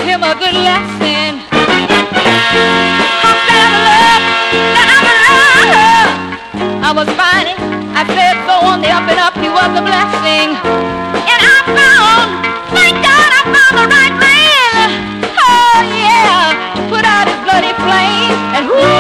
him a good lesson. I fell in love, now I'm in love. I was finding, I said so on the up and up, he was a blessing. And I found, thank God I found the right man. Oh yeah, to put out his bloody flame. And whoo!